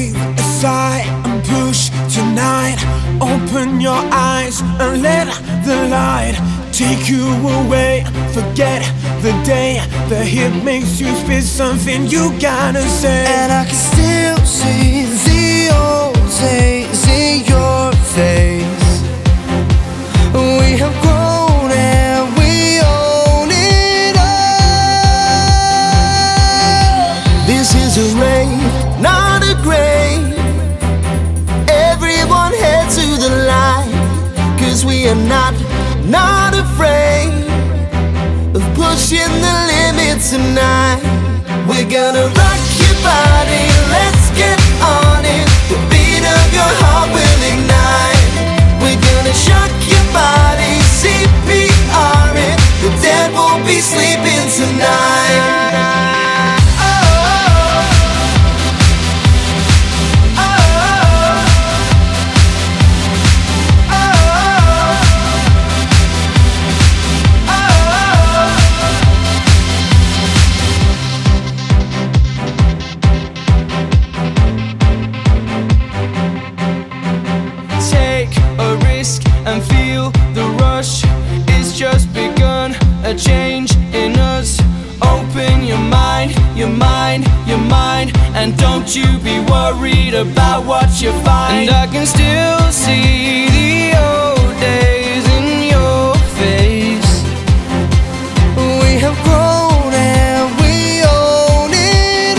Breathe a sigh and push tonight. Open your eyes and let the light take you away. Forget the day the hit makes you spit something you gotta say. And I can still see the old days in your face. We have grown and we own it all. This is a rave, not a grave. Everyone head to the light, 'cause we are not afraid of pushing the limit tonight. We're gonna rock your body, let's get on it. The beat of your heart will ignite. We're gonna shock your body, CPR it. The dead won't be sleeping tonight. And feel the rush, it's just begun. A change in us. Open your mind, your mind, your mind. And don't you be worried about what you find. And I can still see the old days in your face. We have grown and we own it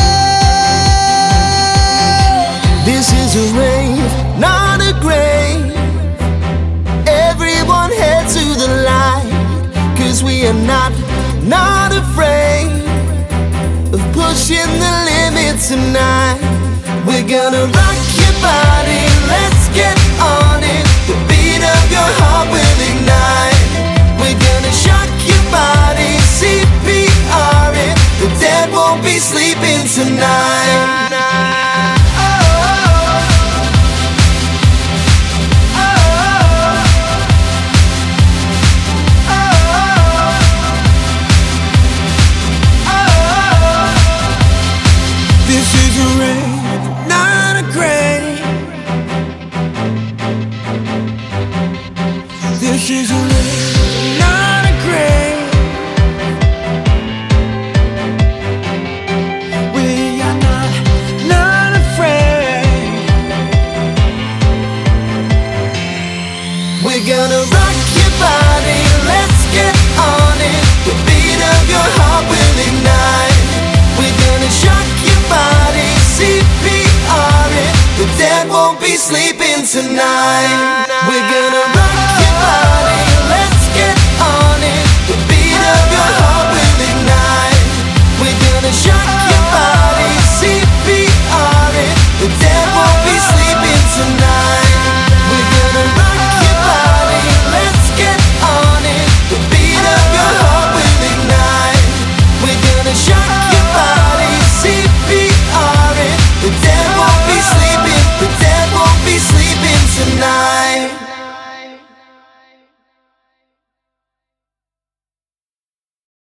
all. This is a rave, not a grave. Everyone head to the light, 'cause we are not afraid of pushing the limit tonight. We're gonna rock your body, let's get on it. The beat of your heart will ignite. We're gonna shock your body, CPR it. The dead won't be sleeping tonight. This is a rave, not a grave. This is a rave, not a grave. We are not afraid. We're gonna rock your body, let's get on it. The beat of your heart will ignite. We're gonna shock your body, CPR it. The dead won't be sleeping tonight.